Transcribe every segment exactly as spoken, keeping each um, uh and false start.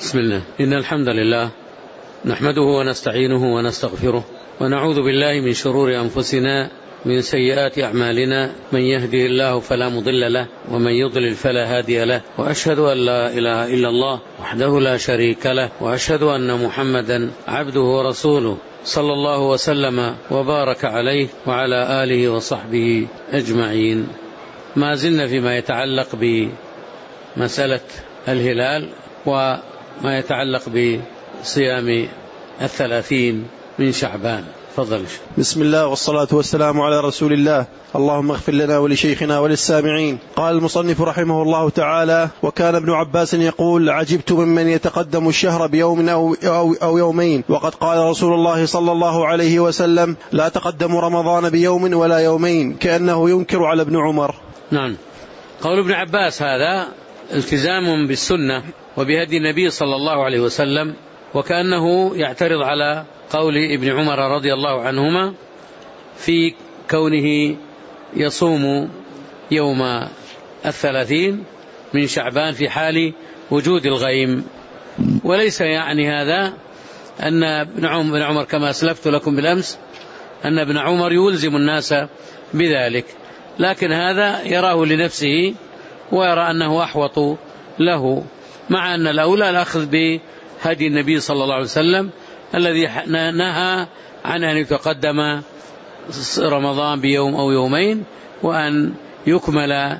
بسم الله. إن الحمد لله نحمده ونستعينه ونستغفره ونعوذ بالله من شرور أنفسنا من سيئات أعمالنا، من يهده الله فلا مضل له ومن يضلل فلا هادي له، وأشهد أن لا إله إلا الله وحده لا شريك له، وأشهد أن محمدا عبده ورسوله صلى الله وسلم وبارك عليه وعلى آله وصحبه أجمعين. ما زلنا فيما يتعلق بمسألة الهلال وما يتعلق بصيام الثلاثين من شعبان. فضل. بسم الله والصلاة والسلام على رسول الله. اللهم اغفر لنا ولشيخنا وللسامعين. قال المصنف رحمه الله تعالى: وكان ابن عباس يقول: عجبت ممن يتقدم الشهر بيوم أو, أو, أو يومين، وقد قال رسول الله صلى الله عليه وسلم: لا تقدم رمضان بيوم ولا يومين، كأنه ينكر على ابن عمر. نعم. قول ابن عباس هذا التزام بالسنة وبهدي النبي صلى الله عليه وسلم، وكأنه يعترض على قول ابن عمر رضي الله عنهما في كونه يصوم يوم الثلاثين من شعبان في حال وجود الغيم. وليس يعني هذا أن ابن عمر كما أسلفت لكم بالأمس أن ابن عمر يلزم الناس بذلك، لكن هذا يراه لنفسه ويرى أنه أحوط له، مع أن الأولى الأخذ بهدي النبي صلى الله عليه وسلم الذي نهى عن أن يتقدم رمضان بيوم أو يومين، وأن يكمل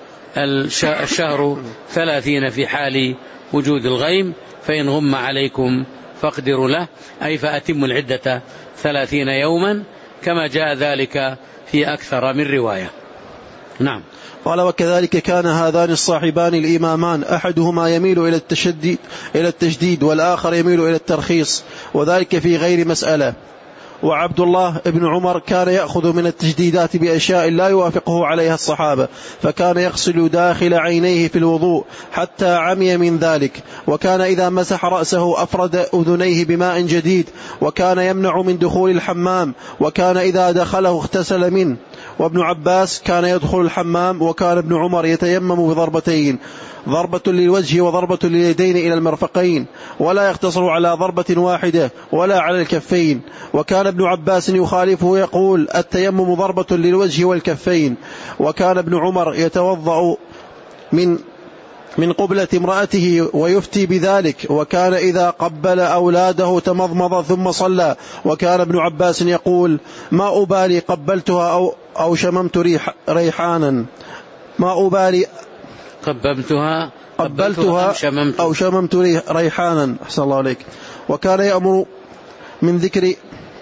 الشهر ثلاثين في حال وجود الغيم، فإن غم عليكم فاقدروا له، أي فأتموا العدة ثلاثين يوما، كما جاء ذلك في أكثر من رواية. نعم. قال: وكذلك كان هذان الصاحبان الإمامان أحدهما يميل إلى التشديد إلى التجديد والآخر يميل إلى الترخيص، وذلك في غير مسألة. وعبد الله ابن عمر كان يأخذ من التجديدات بأشياء لا يوافقه عليها الصحابة، فكان يغسل داخل عينيه في الوضوء حتى عمي من ذلك، وكان إذا مسح رأسه أفرد أذنيه بماء جديد، وكان يمنع من دخول الحمام، وكان إذا دخله اغتسل منه. وابن عباس كان يدخل الحمام، وكان ابن عمر يتيمم بضربتين، ضربة للوجه وضربة لليدين إلى المرفقين، ولا يقتصر على ضربة واحدة ولا على الكفين. وكان ابن عباس يخالفه يقول: التيمم ضربة للوجه والكفين. وكان ابن عمر يتوضأ من من قبلة امرأته ويفتي بذلك، وكان إذا قبل أولاده تمضمض ثم صلى. وكان ابن عباس يقول: ما أبالي قبلتها أو, أو شممت ريح ريحانا ما أبالي قبلتها قبلتها أو شممت, أو شممت ريحانا. أحسن الله عليك. وكان يأمر من ذكر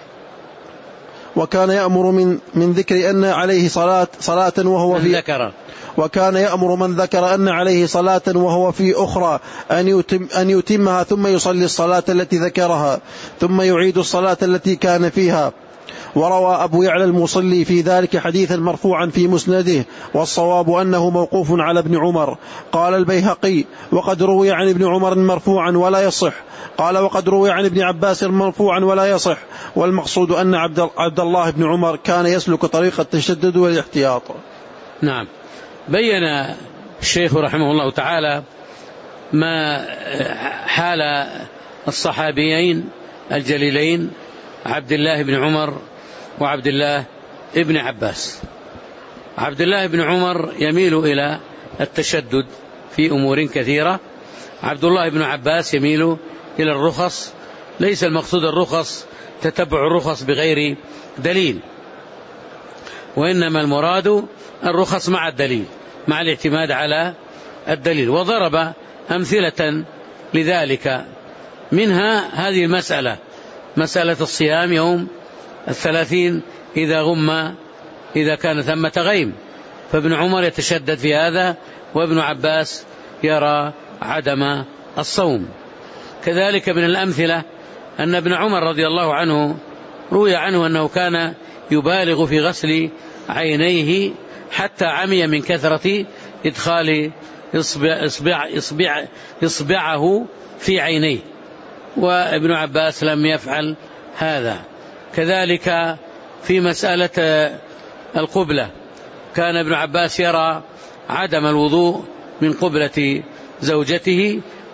وكان يأمر من من ذكر أن عليه صلاة صلاة وهو في ذكر وكان يأمر من ذكر أن عليه صلاة وهو في أخرى أن يتم أن يتمها، ثم يصلي الصلاة التي ذكرها، ثم يعيد الصلاة التي كان فيها. وروى أبو يعلى المصلي في ذلك حديثا مرفوعا في مسنده، والصواب أنه موقوف على ابن عمر. قال البيهقي: وقد روي عن ابن عمر مرفوعا ولا يصح. قال: وقد روي عن ابن عباس مرفوعا ولا يصح. والمقصود أن عبد الله بن عمر كان يسلك طريق التشدد والاحتياط. نعم. بين الشيخ رحمه الله تعالى ما حال الصحابيين الجليلين عبد الله بن عمر وعبد الله بن عباس. عبد الله بن عمر يميل إلى التشدد في أمور كثيرة، عبد الله بن عباس يميل إلى الرخص. ليس المقصود الرخص تتبع الرخص بغير دليل، وإنما المراد الرخص مع الدليل، مع الاعتماد على الدليل. وضرب أمثلة لذلك، منها هذه المسألة، مسألة الصيام يوم الثلاثين إذا غم إذا كان ثمة غيم، فابن عمر يتشدد في هذا، وابن عباس يرى عدم الصوم. كذلك من الأمثلة أن ابن عمر رضي الله عنه روي عنه أنه كان يبالغ في غسل عينيه حتى عمي من كثرة إدخال إصبع إصبع إصبع إصبعه في عينيه، وابن عباس لم يفعل هذا. كذلك في مسألة القبلة كان ابن عباس يرى عدم الوضوء من قبلة زوجته،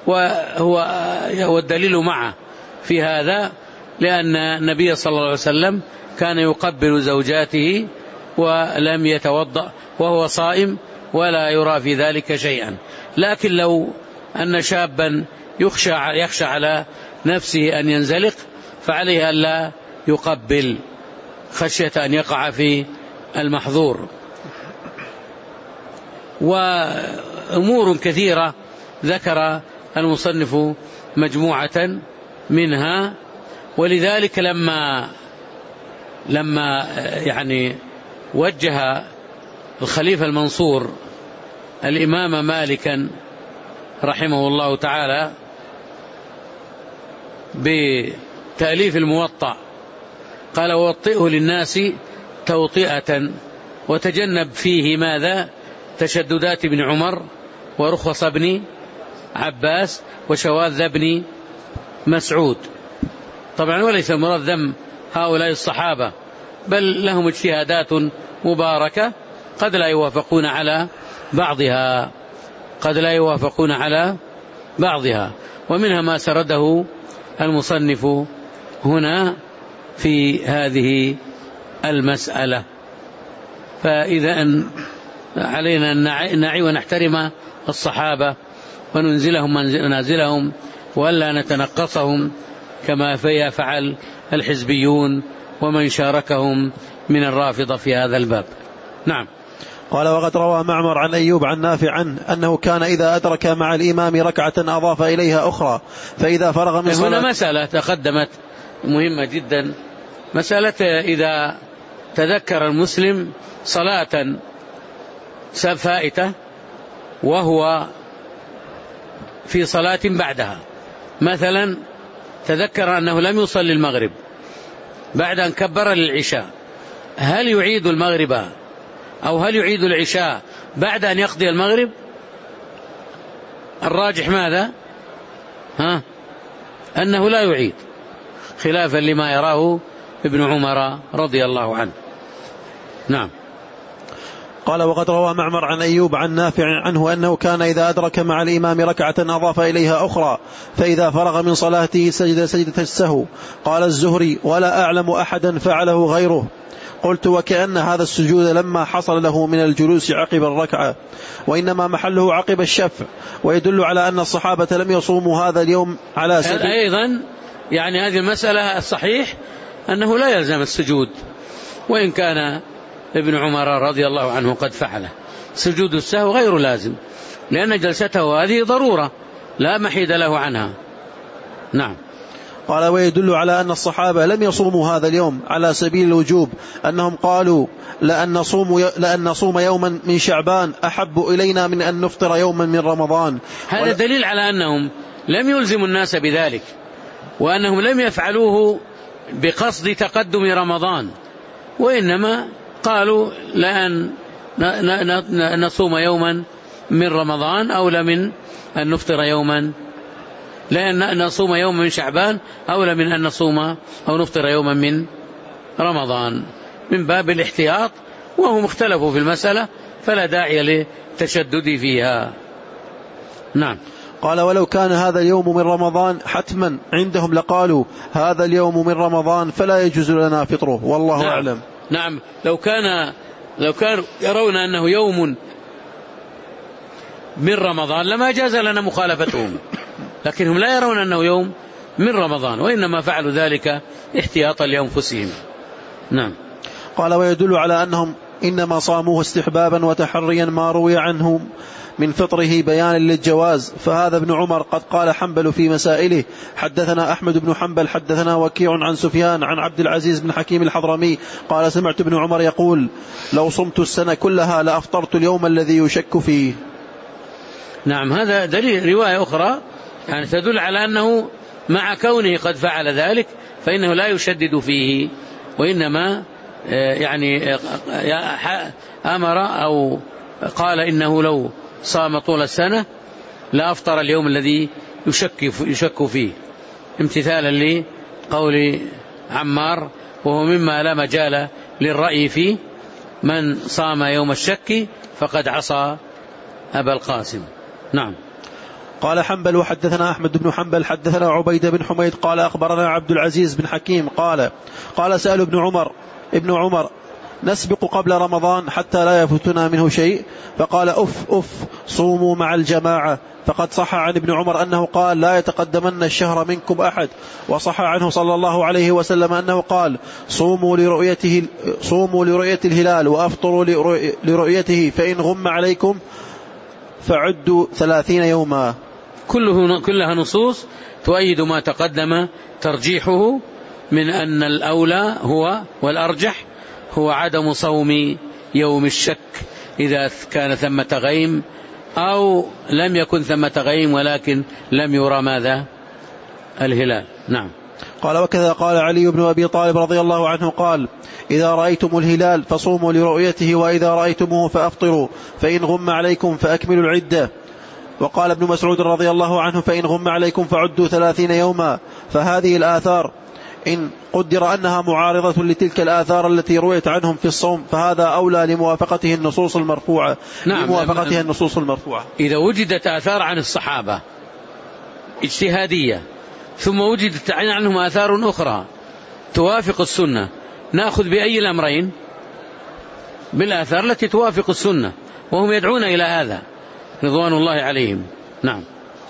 وهو والدليل معه في هذا لأن النبي صلى الله عليه وسلم كان يقبل زوجاته ولم يتوضأ وهو صائم ولا يرى في ذلك شيئا. لكن لو أن شابا يخشى, يخشى على نفسه أن ينزلق فعليه ألا يقبل خشية أن يقع في المحظور. وأمور كثيرة ذكر المصنف مجموعة منها. ولذلك لما لما يعني وجه الخليفة المنصور الإمام مالكا رحمه الله تعالى بتأليف الموطأ قال: ووطئه للناس توطئة وتجنب فيه ماذا؟ تشددات ابن عمر ورخص ابن عباس وشواذ ابن مسعود. طبعا وليس المراد ذم هؤلاء الصحابة، بل لهم اجتهادات مباركة قد لا يوافقون على بعضها قد لا يوافقون على بعضها ومنها ما سرده المصنف هنا في هذه المسألة. فإذا أن علينا أن نعي ونحترم الصحابة وننزلهم منازلهم وألا نتنقصهم كما يفعل الحزبيون ومن شاركهم من الرافضة في هذا الباب. نعم. قال: وقد روى معمر عن أيوب عن نافع عنه أنه كان إذا أدرك مع الإمام ركعة أضاف إليها أخرى فإذا فرغ من صلاة. هنا مسألة تقدمت مهمة جدا، مسألة إذا تذكر المسلم صلاة فائتة وهو في صلاة بعدها، مثلا تذكر أنه لم يصلي المغرب بعد أن كبر للعشاء، هل يعيد المغرب أو هل يعيد العشاء بعد أن يقضي المغرب؟ الراجح ماذا؟ ها؟ أنه لا يعيد، خلافا لما يراه ابن عمر رضي الله عنه. نعم. قال: وقد روى معمر عن أيوب عن نافع عنه أنه كان إذا أدرك مع الإمام ركعة أضاف إليها أخرى فإذا فرغ من صلاته سجد سجدة السهو. قال الزهري: ولا أعلم أحدا فعله غيره. قلت: وكأن هذا السجود لما حصل له من الجلوس عقب الركعة، وإنما محله عقب الشفع، ويدل على أن الصحابة لم يصوموا هذا اليوم على سبيل. أيضا يعني هذه المسألة الصحيح أنه لا يلزم السجود، وإن كان ابن عمر رضي الله عنه قد فعله. سجود السهو غير لازم لأن جلسته هذه ضرورة لا محيد له عنها. نعم. قال: ويدل على أن الصحابة لم يصوموا هذا اليوم على سبيل الوجوب، أنهم قالوا: لأن نصوم, لأن نصوم يوما من شعبان أحب إلينا من أن نفطر يوما من رمضان. هذا ولا... دليل على أنهم لم يلزموا الناس بذلك، وأنهم لم يفعلوه بقصد تقدم رمضان، وإنما قالوا: لأن نصوم يوما من رمضان أولى من أن نفطر يوما، لأن نصوم يوما من شعبان أولى من أن نصوم أو نفطر يوما من رمضان، من باب الاحتياط، وهم اختلفوا في المسألة فلا داعي للتشدد فيها. نعم. قال: ولو كان هذا اليوم من رمضان حتما عندهم لقالوا: هذا اليوم من رمضان فلا يجوز لنا فطره، والله نعم. أعلم. نعم. لو كان لو كانوا يرون أنه يوم من رمضان لما جاز لنا مخالفتهم، لكنهم لا يرون أنه يوم من رمضان، وإنما فعلوا ذلك احتياطا لأنفسهم. نعم. قال: ويدل على أنهم إنما صاموه استحبابا وتحريا ما روي عنه من فطره بيانا للجواز، فهذا ابن عمر قد قال حنبل في مسائله: حدثنا أحمد بن حنبل حدثنا وكيع عن سفيان عن عبد العزيز بن حكيم الحضرمي قال: سمعت ابن عمر يقول: لو صمت السنة كلها لأفطرت اليوم الذي يشك فيه. نعم. هذا دليل رواية أخرى يعني تدل على أنه مع كونه قد فعل ذلك فإنه لا يشدد فيه، وإنما يعني أمر أو قال إنه لو صام طول السنة لا أفطر اليوم الذي يشك, يشك فيه، امتثالا لقول عمار، وهو مما لا مجال للرأي فيه: من صام يوم الشك فقد عصى أبا القاسم. نعم. قال حنبل وحدثنا أحمد بن حنبل حدثنا عبيد بن حميد قال أخبرنا عبد العزيز بن حكيم قال قال سأل ابن عمر ابن عمر نسبق قبل رمضان حتى لا يفوتنا منه شيء؟ فقال أف أف صوموا مع الجماعة. فقد صح عن ابن عمر أنه قال لا يتقدمن الشهر منكم أحد، وصح عنه صلى الله عليه وسلم أنه قال صوموا لرؤيته, صوموا لرؤية الهلال وأفطروا لرؤيته، فإن غم عليكم فعدوا ثلاثين يوما. كله كلها نصوص تؤيد ما تقدم ترجيحه من أن الأولى هو والأرجح هو عدم صوم يوم الشك إذا كان ثمة غيم أو لم يكن ثمة غيم ولكن لم يرى ماذا الهلال. نعم. قال وكذا قال علي بن أبي طالب رضي الله عنه قال إذا رأيتم الهلال فصوموا لرؤيته، وإذا رأيتموه فأفطروا، فإن غم عليكم فأكملوا العدة. وقال ابن مسعود رضي الله عنه فإن غم عليكم فعدوا ثلاثين يوما. فهذه الآثار إن قدر أنها معارضة لتلك الآثار التي رويت عنهم في الصوم فهذا أولى لموافقته النصوص المرفوعة. نعم. لموافقتها النصوص المرفوعة. إذا وجدت آثار عن الصحابة اجتهادية ثم وجدت عنهم آثار أخرى توافق السنة، نأخذ بأي الأمرين؟ بالآثار التي توافق السنة، وهم يدعون إلى هذا رضوان الله عليهم. نعم.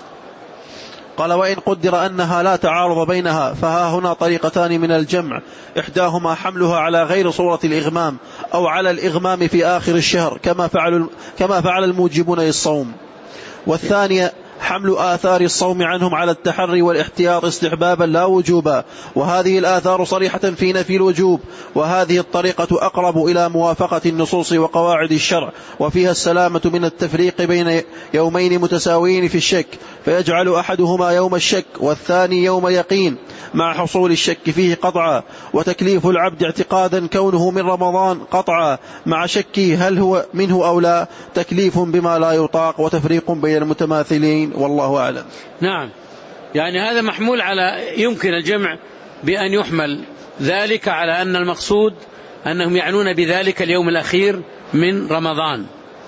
قال وإن قدر أنها لا تعارض بينها فها هنا طريقتان من الجمع، إحداهما حملها على غير صورة الإغمام أو على الإغمام في آخر الشهر كما فعل, كما فعل الموجبون للصوم، والثانية حمل آثار الصوم عنهم على التحري والاحتياط استحبابا لا وجوبا، وهذه الآثار صريحة في نفي الوجوب، وهذه الطريقة أقرب إلى موافقة النصوص وقواعد الشرع، وفيها السلامة من التفريق بين يومين متساويين في الشك فيجعل أحدهما يوم الشك والثاني يوم يقين مع حصول الشك فيه قطعا، وتكليف العبد اعتقادا كونه من رمضان قطعا مع شكه هل هو منه أو لا تكليف بما لا يطاق وتفريق بين المتماثلين والله أعلم. نعم، يعني هذا محمول على يمكن الجمع بأن يحمل ذلك على أن المقصود أنهم يعنون بذلك اليوم الأخير من رمضان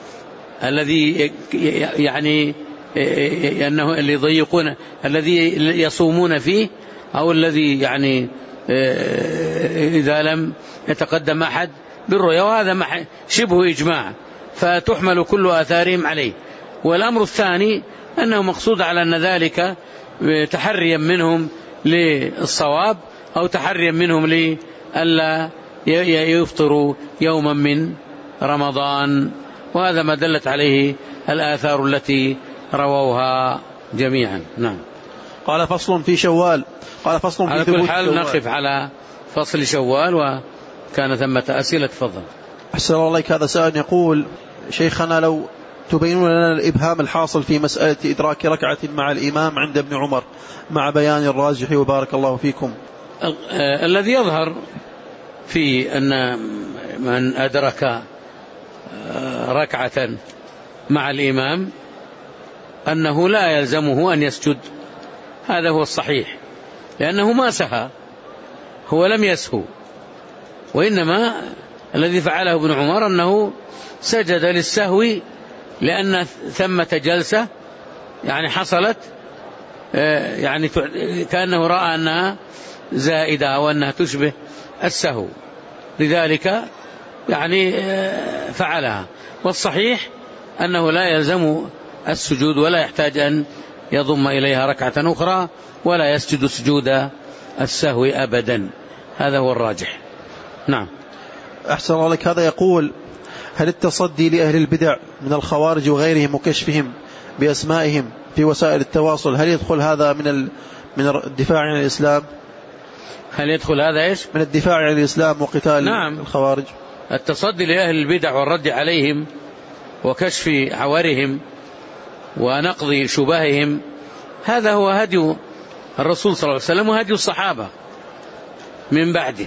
الذي يعني أنه اللي يضيقون الذي يصومون فيه أو الذي يعني إذا لم يتقدم أحد بالرؤيا، وهذا شبه إجماع فتحمل كل آثارهم عليه. والأمر الثاني أنه مقصود على أن ذلك تحريا منهم للصواب أو تحريا منهم لألا يفطروا يوما من رمضان، وهذا ما دلت عليه الآثار التي رووها جميعا. نعم. قال فصل في شوال. قال فصل في على كل حال نقف على فصل شوال، وكان ثمة أسئلة. تفضل. أحسن الله عليك. هذا سائل يقول شيخنا لو تبينون لنا الإبهام الحاصل في مسألة إدراك ركعة مع الإمام عند ابن عمر مع بيان الراجح وبارك الله فيكم. الذي يظهر في أن من أدرك ركعة مع الإمام أنه لا يلزمه أن يسجد، هذا هو الصحيح، لأنه ما سهى، هو لم يسهو، وإنما الذي فعله ابن عمر أنه سجد للسهو لأن ثمة جلسة يعني حصلت يعني كأنه رأى أنها زائدة أو أنها تشبه السهو، لذلك يعني فعلها. والصحيح أنه لا يلزم السجود ولا يحتاج أن يضم إليها ركعة أخرى ولا يسجد سجود السهو أبدا، هذا هو الراجح. نعم. أحسن الله لك. هذا يقول هل التصدي لأهل البدع من الخوارج وغيرهم وكشفهم بأسمائهم في وسائل التواصل هل يدخل هذا من من الدفاع عن الإسلام؟ هل يدخل هذا إيش؟ من الدفاع عن الإسلام وقتال نعم. الخوارج. التصدي لأهل البدع والرد عليهم وكشف عورهم ونقض شبههم هذا هو هدي الرسول صلى الله عليه وسلم وهدي الصحابة من بعده،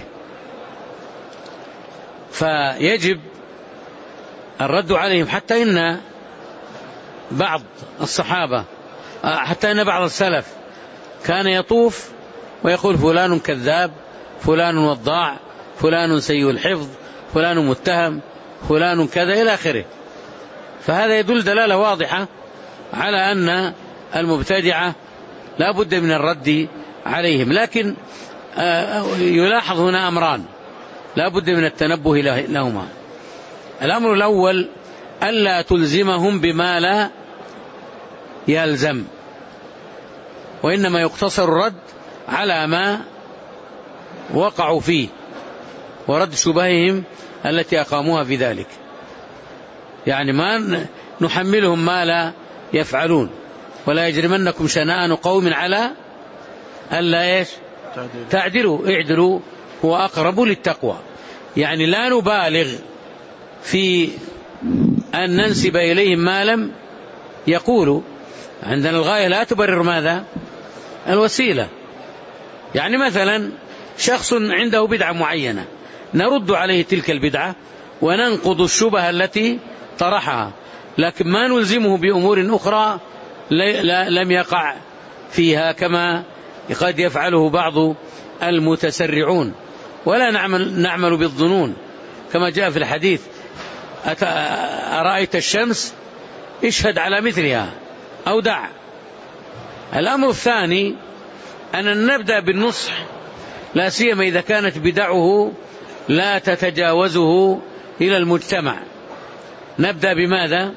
فيجب الرد عليهم. حتى إن بعض الصحابة حتى إن بعض السلف كان يطوف ويقول فلان كذاب، فلان وضاع، فلان سيء الحفظ، فلان متهم، فلان كذا إلى آخره. فهذا يدل دلالة واضحة على أن المبتدعة لا بد من الرد عليهم. لكن يلاحظ هنا أمران لا بد من التنبه لهما. الأمر الأول ألا تلزمهم بما لا يلزم، وإنما يقتصر الرد على ما وقعوا فيه ورد شبههم التي أقاموها في ذلك. يعني ما نحملهم ما لا يفعلون. ولا يجرمنكم شنآن قوم على ألا إيش تعدلوا اعدلوا هو أقرب للتقوى. يعني لا نبالغ في أن ننسب إليهم ما لم يقولوا. عندنا الغاية لا تبرر ماذا؟ الوسيلة. يعني مثلا شخص عنده بدعة معينة نرد عليه تلك البدعة وننقض الشبهة التي طرحها، لكن ما نلزمه بأمور أخرى لم يقع فيها كما قد يفعله بعض المتسرعون. ولا نعمل, نعمل بالظنون كما جاء في الحديث أرأيت الشمس اشهد على مثلها أو دع. الأمر الثاني أن نبدأ بالنصح، لا سيما إذا كانت بدعه لا تتجاوزه إلى المجتمع. نبدأ بماذا؟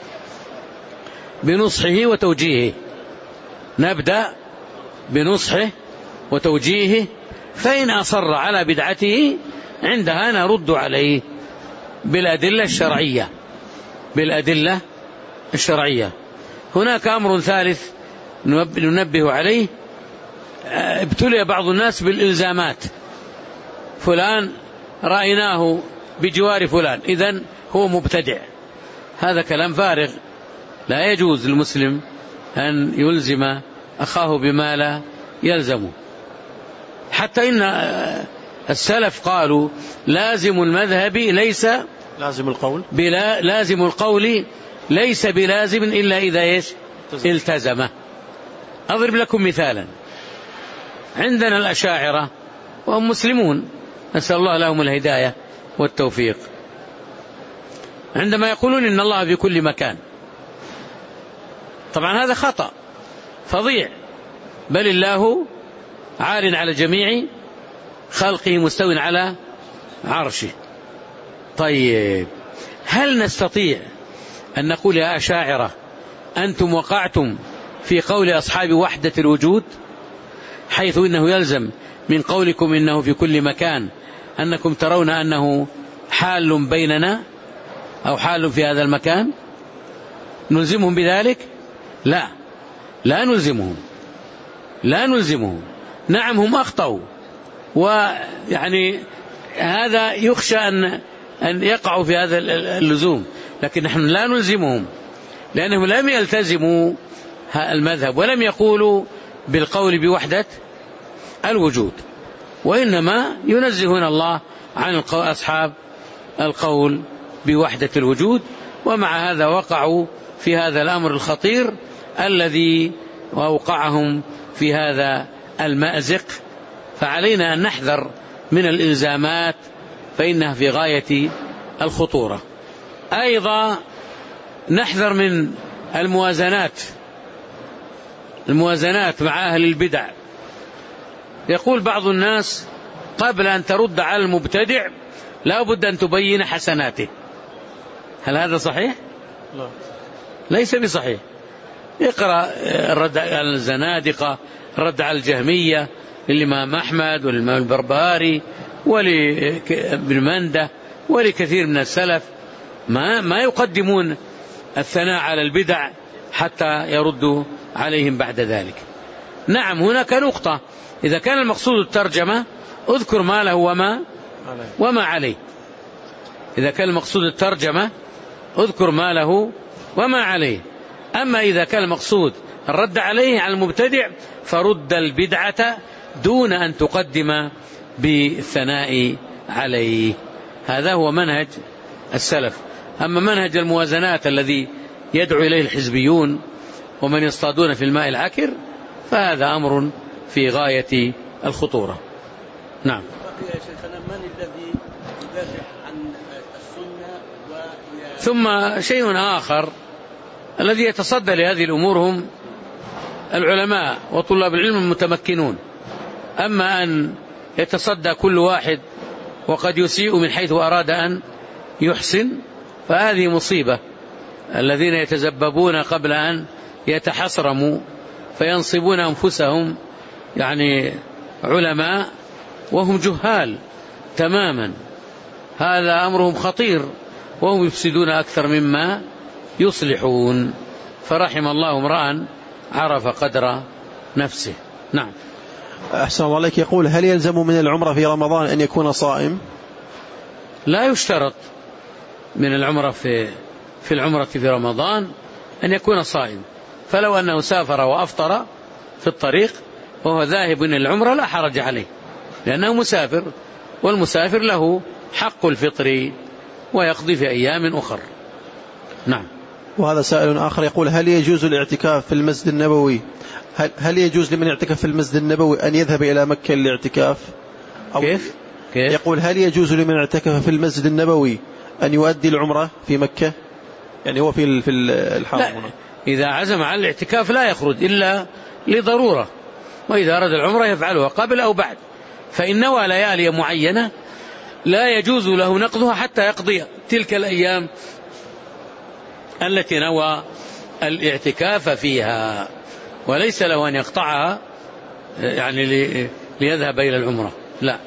بنصحه وتوجيهه. نبدأ بنصحه وتوجيهه، فإن أصر على بدعته عندها نرد عليه بالأدلة الشرعية. بالأدلة الشرعية. هناك أمر ثالث ننبه عليه. ابتلي بعض الناس بالإلزامات. فلان رأيناه بجوار فلان إذن هو مبتدع. هذا كلام فارغ. لا يجوز للمسلم أن يلزم أخاه بما لا يلزمه. حتى إن السلف قالوا لازم المذهب ليس لازم القول بلا لازم القول ليس بلازم إلا إذا إيش التزمه. أضرب لكم مثالا. عندنا الأشاعرة وهم مسلمون، نسأل الله لهم الهداية والتوفيق، عندما يقولون إن الله في كل مكان، طبعا هذا خطأ فظيع. بل الله عال على جميع خلقه مستو على عرشه. طيب هل نستطيع أن نقول يا أشاعرة أنتم وقعتم في قول أصحاب وحدة الوجود، حيث إنه يلزم من قولكم إنه في كل مكان أنكم ترون أنه حال بيننا أو حال في هذا المكان؟ نلزمهم بذلك؟ لا، لا نلزمهم، لا نلزمهم. نعم هم أخطأوا، ويعني هذا يخشى أن أن يقعوا في هذا اللزوم، لكن نحن لا نلزمهم لأنهم لم يلتزموا المذهب ولم يقولوا بالقول بوحدة الوجود، وإنما ينزهون الله عن أصحاب القول بوحدة الوجود. ومع هذا وقعوا في هذا الأمر الخطير الذي وأوقعهم في هذا المأزق. فعلينا أن نحذر من الإلزامات فإنها في غاية الخطورة. أيضا نحذر من الموازنات الموازنات مع أهل البدع. يقول بعض الناس قبل أن ترد على المبتدع لا بد أن تبين حسناته. هل هذا صحيح؟ لا، ليس بصحيح. اقرأ الرد على الزنادقة، الرد على الجهمية للإمام أحمد والإمام البربهاري ولابن منده ولكثير من السلف، ما ما يقدمون الثناء على البدع حتى يردوا عليهم بعد ذلك. نعم هناك نقطة، إذا كان المقصود الترجمة اذكر ما له وما وما عليه. إذا كان المقصود الترجمة اذكر ما له وما عليه. أما إذا كان المقصود الرد عليه على المبتدع فرد البدعة دون أن تقدم بالثناء عليه. هذا هو منهج السلف. أما منهج الموازنات الذي يدعو إليه الحزبيون ومن يصطادون في الماء العكر فهذا أمر في غاية الخطورة. نعم. من الذي يدافع عن السنة و... ثم شيء آخر الذي يتصدى لهذه الأمور هم العلماء وطلاب العلم المتمكنون. أما أن يتصدى كل واحد وقد يسيء من حيث أراد أن يحسن فهذه مصيبة. الذين يتزببون قبل أن يتحصرموا فينصبون أنفسهم يعني علماء وهم جهال تماما، هذا أمرهم خطير، وهم يفسدون أكثر مما يصلحون. فرحم الله امرأ عرف قدر نفسه. نعم. أحسن الله عليك. يقول هل يلزم من العمرة في رمضان أن يكون صائم؟ لا يشترط من العمرة في في العمرة في رمضان أن يكون صائم، فلو أنه سافر وأفطر في الطريق وهو ذاهب إلى العمرة لا حرج عليه، لأنه مسافر، والمسافر له حق الفطر ويقضي في أيام أخر. نعم. وهذا سائل آخر يقول هل يجوز الاعتكاف في المسجد النبوي؟ هل, هل يجوز لمن يعتكف في المسجد النبوي أن يذهب إلى مكة للاعتكاف؟ كيف؟ كيف؟ يقول هل يجوز لمن اعتكف في المسجد النبوي أن يؤدي العمرة في مكة؟ يعني هو في في الحرم. لا، إذا عزم على الاعتكاف لا يخرج إلا لضرورة، وإذا أراد العمرة يفعلها قبل أو بعد، فإن نوى ليالي معينة لا يجوز له نقضها حتى يقضي تلك الأيام التي نوى الاعتكاف فيها، وليس له أن يقطعها يعني ليذهب إلى العمرة. لا.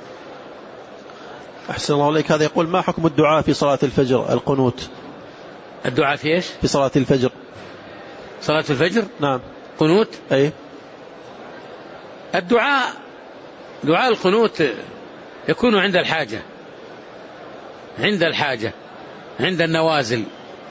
أحسن الله عليك. هذا يقول ما حكم الدعاء في صلاة الفجر القنوت؟ الدعاء في إيش؟ في صلاة الفجر. صلاة الفجر؟ نعم. قنوت؟ أي. الدعاء دعاء القنوت يكون عند الحاجة، عند الحاجة عند النوازل،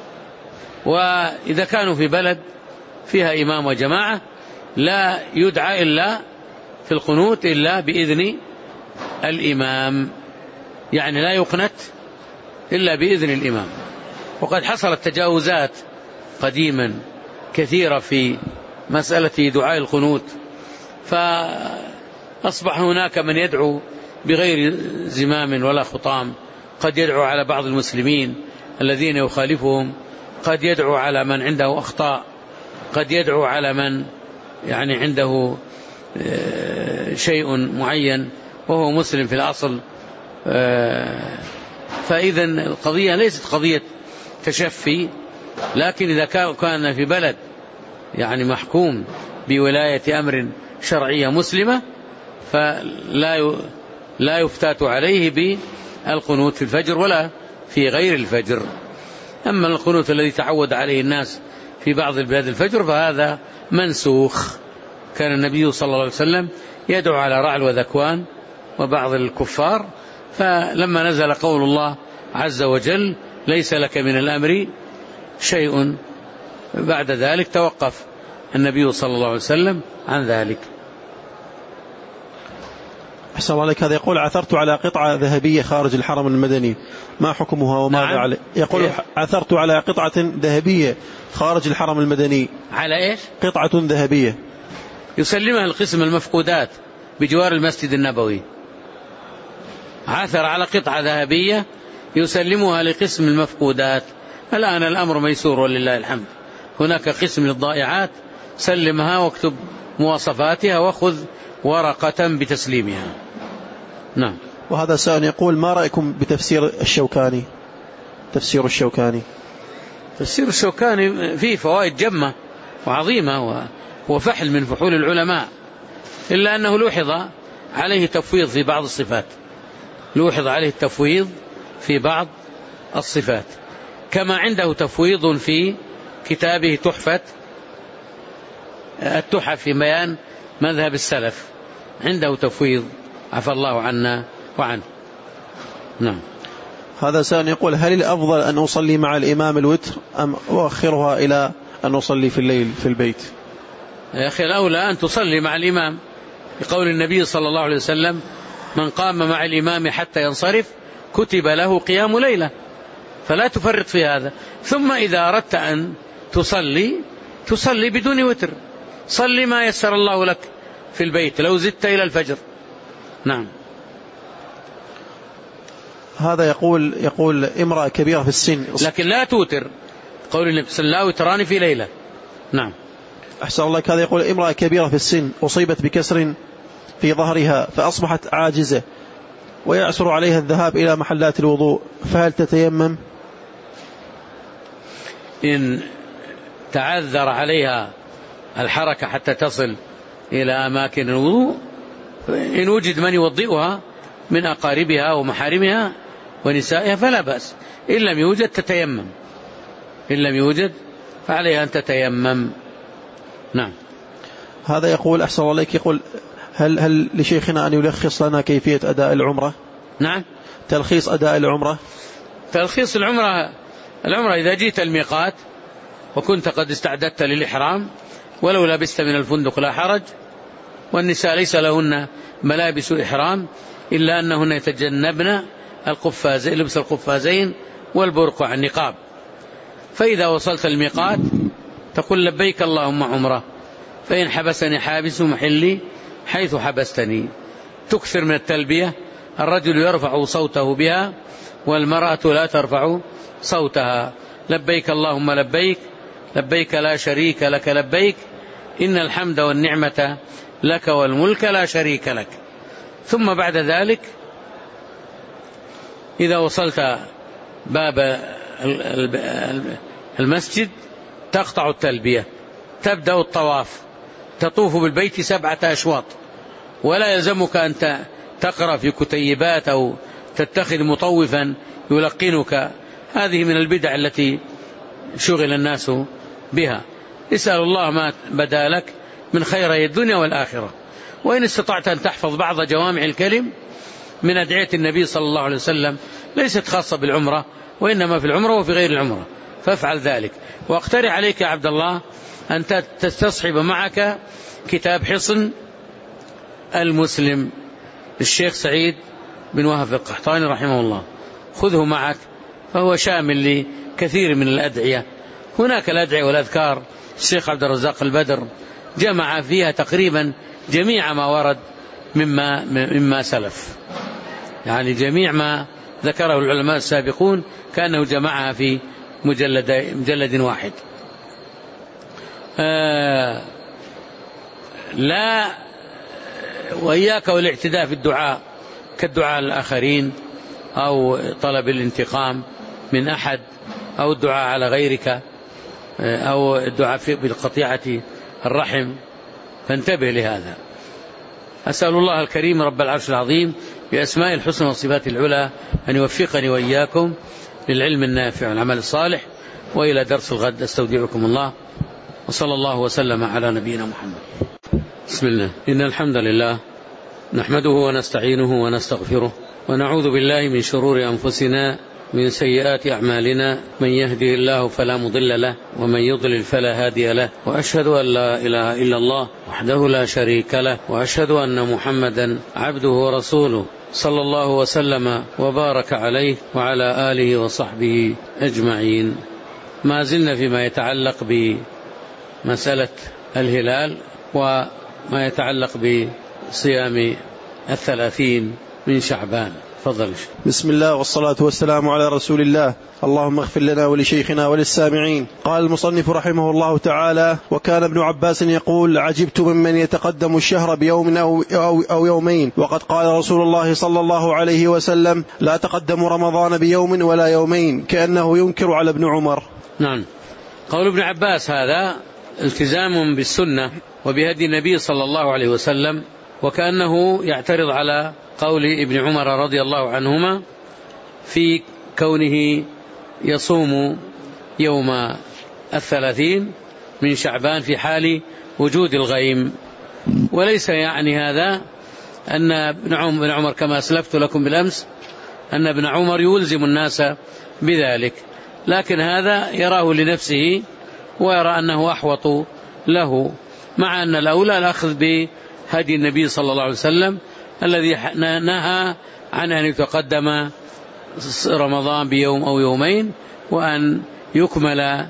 وإذا كانوا في بلد فيها إمام وجماعة لا يدعى إلا في القنوت إلا بإذن الإمام، يعني لا يقنت إلا بإذن الإمام. وقد حصلت تجاوزات قديما كثيرة في مسألة دعاء القنوت، فأصبح هناك من يدعو بغير زمام ولا خطام، قد يدعو على بعض المسلمين الذين يخالفهم، قد يدعو على من عنده أخطاء، قد يدعو على من يعني عنده شيء معين وهو مسلم في الأصل. فإذا القضية ليست قضية تشفي، لكن إذا كان في بلد يعني محكوم بولاية أمر شرعية مسلمة فلا لا يفتات عليه بالقنوت في الفجر ولا في غير الفجر. أما القنوت الذي تعود عليه الناس في بعض البلاد الفجر فهذا منسوخ. كان النبي صلى الله عليه وسلم يدعو على رعل وذكوان وبعض الكفار، فلما نزل قول الله عز وجل ليس لك من الأمر شيء بعد ذلك توقف النبي صلى الله عليه وسلم عن ذلك. أحسن الله عليك. هذا يقول عثرت على قطعة ذهبية خارج الحرم المدني، ما حكمها وماذا نعم. عليه؟ يقول إيه؟ عثرت على قطعة ذهبية خارج الحرم المدني. على إيش؟ قطعة ذهبية يسلمها القسم المفقودات بجوار المسجد النبوي. عثر على قطعة ذهبية يسلمها لقسم المفقودات. الآن الأمر ميسور ولله الحمد، هناك قسم للضائعات، سلمها واكتب مواصفاتها وخذ ورقة بتسليمها. نعم. وهذا سائل يقول ما رأيكم بتفسير الشوكاني؟ تفسير الشوكاني تفسير الشوكاني فيه فوائد جمة وعظيمة وفحل من فحول العلماء، إلا أنه لوحظ عليه تفويض في بعض الصفات، لوحظ عليه التفويض في بعض الصفات، كما عنده تفويض في كتابه تحفة التحف في بيان مذهب السلف، عنده تفويض عفى الله عنا وعنه. نعم. هذا سائل يقول هل الأفضل أن أصلي مع الإمام الوتر أم أؤخرها إلى أن أصلي في الليل في البيت؟ يا أخي الأولى أن تصلي مع الإمام، لقول النبي صلى الله عليه وسلم من قام مع الإمام حتى ينصرف كتب له قيام ليلة، فلا تفرط في هذا. ثم إذا أردت أن تصلي تصلي بدون وتر، صلي ما يسر الله لك في البيت لو زدت إلى الفجر. نعم. هذا يقول يقول امرأة كبيرة في السن لكن لا توتر، قول النبي صلى الله عليه وسلم لا وتران في ليلة. نعم. أحسن الله. هذا يقول امرأة كبيرة في السن أصيبت بكسر في ظهرها فأصبحت عاجزة ويعسر عليها الذهاب إلى محلات الوضوء، فهل تتيمم؟ إن تعذر عليها الحركة حتى تصل إلى أماكن الوضوء، إن وجد من يوضئها من أقاربها ومحارمها ونسائها فلا بأس، إن لم يوجد تتيمم، إن لم يوجد فعليها أن تتيمم. نعم. هذا يقول أحسن الله عليك، يقول هل هل لشيخنا أن يلخص لنا كيفية أداء العمرة؟ نعم. تلخيص أداء العمرة. تلخيص العمرة، العمرة إذا جيت الميقات وكنت قد استعددت للإحرام ولو لبست من الفندق لا حرج، والنساء ليس لهن ملابس إحرام إلا أنهن يتجنبن القفازين، لبس القفازين والبرقع عن النقاب. فإذا وصلت الميقات تقول لبيك اللهم عمرة، فإن حبسني حابس محلي حيث حبستني. تكثر من التلبية، الرجل يرفع صوته بها والمرأة لا ترفع صوتها. لبيك اللهم لبيك، لبيك لا شريك لك لبيك، إن الحمد والنعمة لك والملك لا شريك لك. ثم بعد ذلك إذا وصلت باب المسجد تقطع التلبية، تبدأ الطواف، تطوف بالبيت سبعة أشواط، ولا يلزمك أن تقرأ في كتيبات أو تتخذ مطوفا يلقنك، هذه من البدع التي شغل الناس بها. اسأل الله ما بدا لك من خيري الدنيا والآخرة. وإن استطعت أن تحفظ بعض جوامع الكلم من أدعية النبي صلى الله عليه وسلم ليست خاصة بالعمرة وإنما في العمرة وفي غير العمرة، فافعل ذلك. واقترح عليك يا عبد الله أن تستصحب معك كتاب حصن المسلم للشيخ سعيد بن وهب القحطاني رحمه الله، خذه معك، فهو شامل لكثير من الأدعية. هناك الأدعية والأذكار الشيخ عبد الرزاق البدر جمع فيها تقريبا جميع ما ورد مما, مما سلف، يعني جميع ما ذكره العلماء السابقون كأنه جمعها في مجلد, مجلد واحد. آه لا وإياك والاعتداء في الدعاء كالدعاء الآخرين أو طلب الانتقام من أحد أو الدعاء على غيرك أو الدعاء بالقطيعة الرحم، فانتبه لهذا. أسأل الله الكريم رب العرش العظيم بأسماء الحسنى وصفات العلى أن يوفقني وإياكم للعلم النافع والعمل الصالح. وإلى درس الغد استودعكم الله، وصلى الله وسلم على نبينا محمد. بسم الله. إن الحمد لله نحمده ونستعينه ونستغفره ونعوذ بالله من شرور أنفسنا من سيئات أعمالنا، من يهده الله فلا مضل له ومن يضلل فلا هادي له، وأشهد أن لا إله إلا الله وحده لا شريك له، وأشهد أن محمدا عبده ورسوله صلى الله وسلم وبارك عليه وعلى آله وصحبه أجمعين. ما زلنا فيما يتعلق بمسألة الهلال وما يتعلق بصيام الثلاثين من شعبان. فضل. بسم الله والصلاة والسلام على رسول الله. اللهم اغفر لنا ولشيخنا وللسامعين. قال المصنف رحمه الله تعالى: وكان ابن عباس يقول: عجبت ممن يتقدم الشهر بيوم أو, أو, أو يومين، وقد قال رسول الله صلى الله عليه وسلم: لا تقدم رمضان بيوم ولا يومين، كأنه ينكر على ابن عمر. نعم. قول ابن عباس هذا التزام بالسنة وبهدي النبي صلى الله عليه وسلم، وكأنه يعترض على قول ابن عمر رضي الله عنهما في كونه يصوم يوم الثلاثين من شعبان في حال وجود الغيم. وليس يعني هذا أن ابن عمر كما أسلفت لكم بالأمس أن ابن عمر يلزم الناس بذلك، لكن هذا يراه لنفسه ويرى أنه أحوط له، مع أن الأولى الأخذ بهدي النبي صلى الله عليه وسلم الذي نهى عن أن يتقدم رمضان بيوم أو يومين، وأن يكمل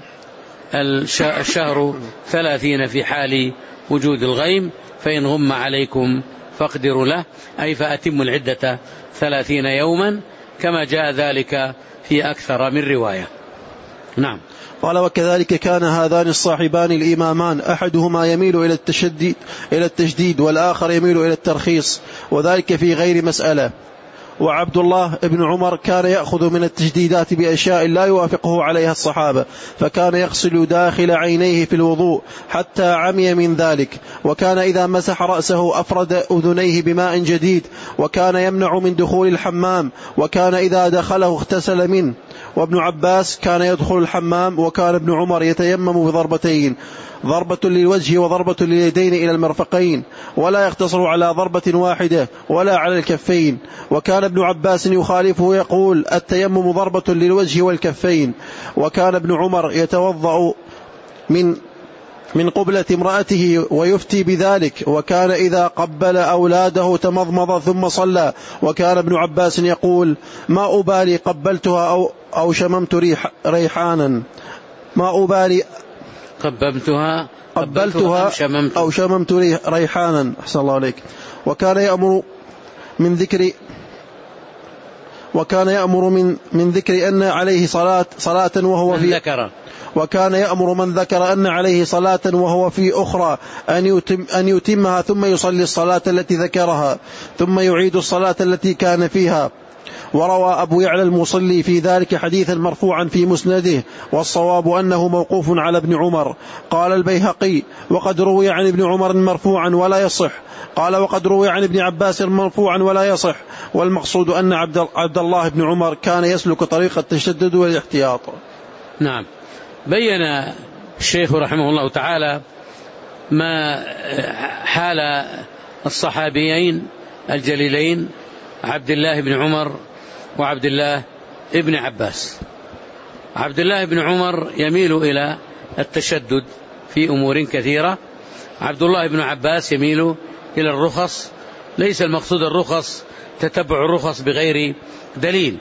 الشهر ثلاثين في حال وجود الغيم، فإن غم عليكم فاقدروا له، أي فأتموا العدة ثلاثين يوما كما جاء ذلك في أكثر من رواية. نعم. قال وكذلك كان هذان الصاحبان الإمامان أحدهما يميل إلى التشديد, إلى التجديد والآخر يميل إلى الترخيص، وذلك في غير مسألة. وعبد الله بن عمر كان يأخذ من التجديدات بأشياء لا يوافقه عليها الصحابة، فكان يغسل داخل عينيه في الوضوء حتى عمي من ذلك، وكان إذا مسح رأسه أفرد أذنيه بماء جديد، وكان يمنع من دخول الحمام، وكان إذا دخله اغتسل منه. وابن عباس كان يدخل الحمام، وكان ابن عمر يتيمم بضربتين، ضربة للوجه وضربة لليدين إلى المرفقين، ولا يقتصر على ضربة واحدة ولا على الكفين. وكان ابن عباس يخالفه يقول التيمم ضربة للوجه والكفين. وكان ابن عمر يتوضأ من من قبلة امرأته ويفتي بذلك، وكان إذا قبل أولاده تمضمض ثم صلى. وكان ابن عباس يقول ما أبالي قبلتها أو, أو شممت ريح ريحانا ما أبالي قبلتها قبلتها شممت أو شممت ريحانا. أحسن الله عليك. وكان يأمر من ذكر وكان يأمر من من ذكر أن عليه صلاة صلاة وهو في ذكر وكان يأمر من ذكر أن عليه صلاة وهو في أخرى أن يتم أن يتمها ثم يصلي الصلاة التي ذكرها ثم يعيد الصلاة التي كان فيها. وروى أبو يعلى المصلي في ذلك حديثا مرفوعا في مسنده، والصواب أنه موقوف على ابن عمر. قال البيهقي وقد روي عن ابن عمر مرفوعا ولا يصح. قال وقد روي عن ابن عباس مرفوعا ولا يصح. والمقصود أن عبد الله بن عمر كان يسلك طريق التشدد والاحتياط. نعم. بين الشيخ رحمه الله تعالى ما حال الصحابيين الجليلين عبد الله بن عمر وعبد الله بن عباس. عبد الله بن عمر يميل إلى التشدد في أمور كثيرة، عبد الله بن عباس يميل إلى الرخص. ليس المقصود الرخص تتبع الرخص بغير دليل،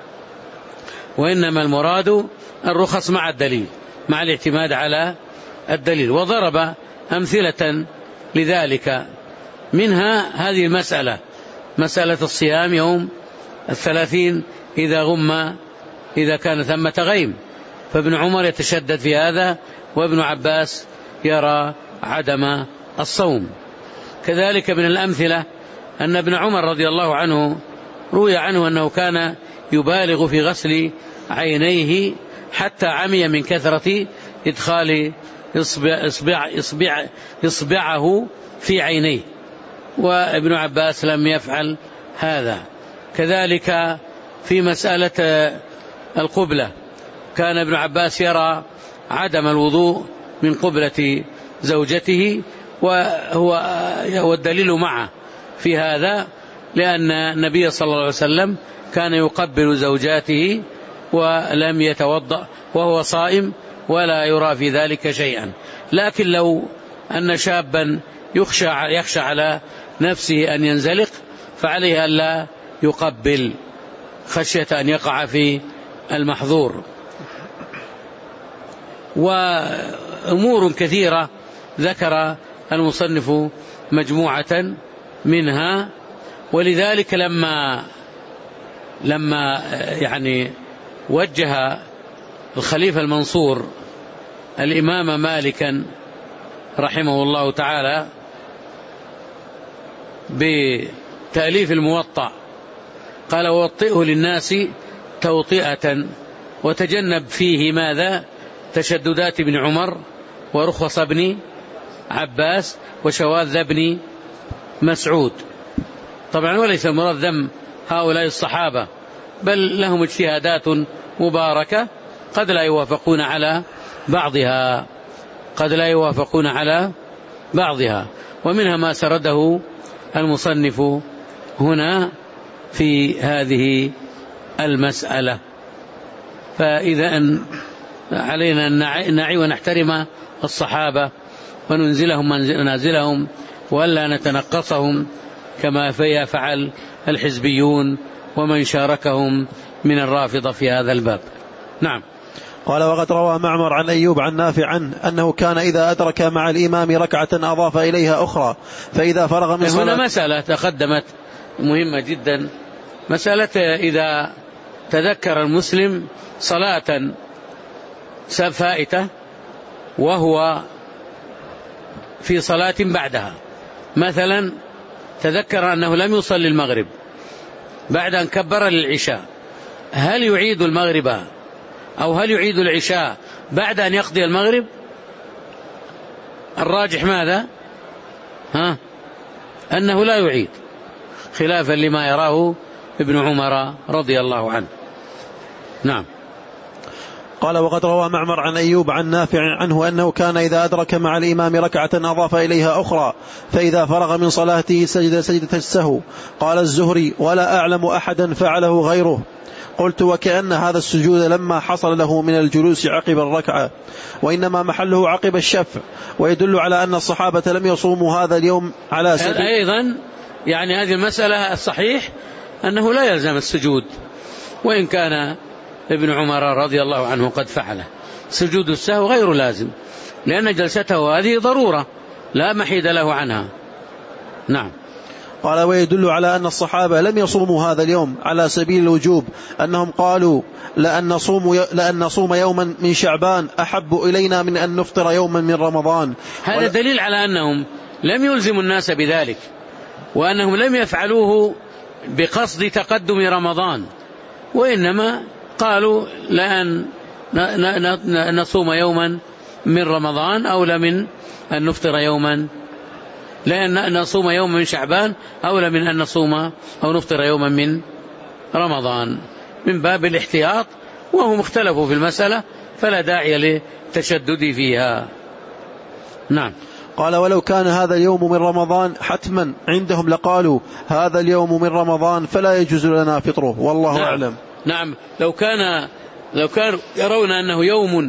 وإنما المراد الرخص مع الدليل، مع الاعتماد على الدليل. وضرب أمثلة لذلك، منها هذه المسألة، مسألة الصيام يوم الثلاثين إذا غم إذا كان ثمة غيم، فابن عمر يتشدد في هذا، وابن عباس يرى عدم الصوم. كذلك من الأمثلة أن ابن عمر رضي الله عنه روي عنه أنه كان يبالغ في غسل عينيه حتى عمي من كثرة إدخال إصبع إصبع إصبع إصبعه في عينيه، وابن عباس لم يفعل هذا. كذلك في مسألة القبلة كان ابن عباس يرى عدم الوضوء من قبلة زوجته، وهو والدليل معه في هذا، لأن النبي صلى الله عليه وسلم كان يقبل زوجاته ولم يتوضأ وهو صائم ولا يرى في ذلك شيئا. لكن لو أن شابا يخشى, يخشى على نفسه أن ينزلق فعليه ألا يقبل خشية أن يقع في المحظور. وأمور كثيرة ذكر المصنف مجموعة منها. ولذلك لما لما يعني وجه الخليفة المنصور الإمام مالكا رحمه الله تعالى بتأليف الموطأ، قال ووطئه للناس توطئة وتجنب فيه ماذا؟ تشددات ابن عمر ورخص ابن عباس وشواذ ابن مسعود. طبعا وليس المراد ذم هؤلاء الصحابة، بل لهم اجتهادات مباركة قد لا يوافقون على بعضها قد لا يوافقون على بعضها ومنها ما سرده المصنف هنا في هذه المسألة. فإذا أن علينا أن نعي ونحترم الصحابة وننزلهم منازلهم وألا نتنقصهم كما يفعل الحزبيون ومن شاركهم من الرافضة في هذا الباب. نعم. قال وقد روى معمر عن أيوب عن نافع عنه أنه كان إذا أدرك مع الإمام ركعة أضاف إليها أخرى، فإذا فرغ من صلاة. هنا مسألة تقدمت مهمة جدا، مسألة إذا تذكر المسلم صلاة فائتة وهو في صلاة بعدها، مثلا تذكر أنه لم يصلي المغرب بعد أن كبر للعشاء، هل يعيد المغرب أو هل يعيد العشاء بعد أن يقضي المغرب؟ الراجح ماذا؟ ها؟ أنه لا يعيد، خلافا لما يراه ابن عمر رضي الله عنه. نعم. قال وقد روى معمر عن أيوب عن نافع عنه أنه كان إذا أدرك مع الإمام ركعة أضاف إليها أخرى، فإذا فرغ من صلاته سجد سجدة السهو. قال الزهري ولا أعلم أحدا فعله غيره. قلت وكأن هذا السجود لما حصل له من الجلوس عقب الركعة، وإنما محله عقب الشفع، ويدل على أن الصحابة لم يصوموا هذا اليوم على سبيل. أيضا يعني هذه المسألة الصحيح أنه لا يلزم السجود، وإن كان ابن عمر رضي الله عنه قد فعله. سجود السهو غير لازم، لأن جلسته هذه ضرورة لا محيد له عنها. نعم. قال ويدل على أن الصحابة لم يصوموا هذا اليوم على سبيل الوجوب، أنهم قالوا لأن نصوم, لأن نصوم يوما من شعبان أحب إلينا من أن نفطر يوما من رمضان. هذا ولا... دليل على أنهم لم يلزموا الناس بذلك، وأنهم لم يفعلوه بقصد تقدم رمضان، وإنما قالوا لأن نصوم يوما من رمضان أولى من أن نفطر يوما، لأن نصوم يوما من شعبان أولى من أن نصوم أو نفطر يوما من رمضان، من باب الاحتياط، وهم اختلفوا في المسألة فلا داعي للتشدد فيها. نعم. قال ولو كان هذا اليوم من رمضان حتما عندهم لقالوا هذا اليوم من رمضان فلا يجوز لنا فطره، والله نعم. أعلم. نعم. لو كان لو كانوا يرون أنه يوم